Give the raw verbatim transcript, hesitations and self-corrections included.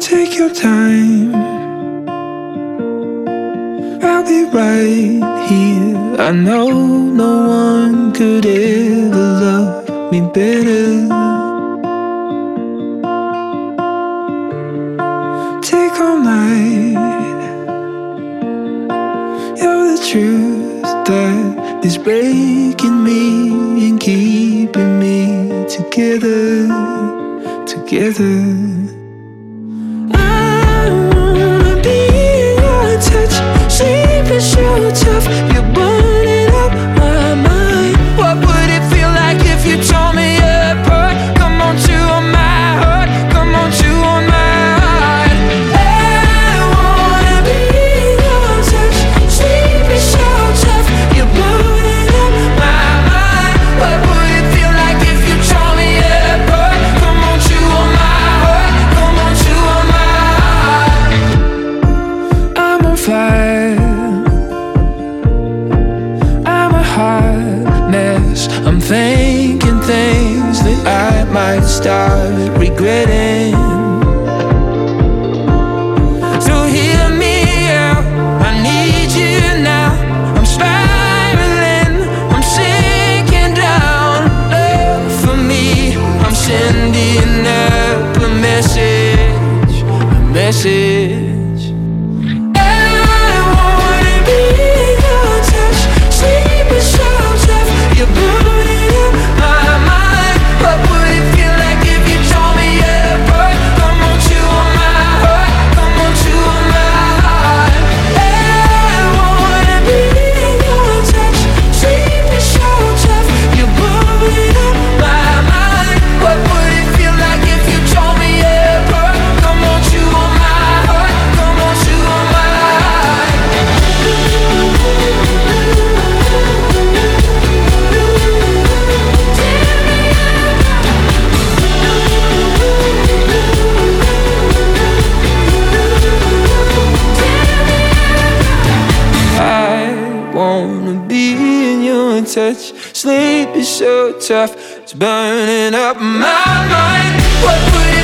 Take your time, I'll be right here. I know no one could ever love me better. Take all night, you're the truth that is breaking me and keeping me together, together. So tough, you're burning up my mind. What would it feel like if you tore me apart? Come on, chew on my heart, come on, chew on my heart. I wanna be your touch. Sleep is so tough, you're burning up my mind. What would it feel like if you tore me apart? Come on, chew on my heart, come on, chew on my heart. I'm on fire, mess. I'm thinking things that I might start regretting. So hear me out, I need you now. I'm spiraling, I'm sinking down. Love for me, I'm sending up a message, a message. You're burning up my mind. What would it feel like if you tore me apart? Come on, chew on my heart, come on, chew on my heart. I wanna be in your touch. Sleep is so tough, you're burning up my mind. What would it feel like if you tore me apart? Come on, chew on my heart, come on, chew on my heart. Touch. Sleep is so tough, it's burning up my mind. What would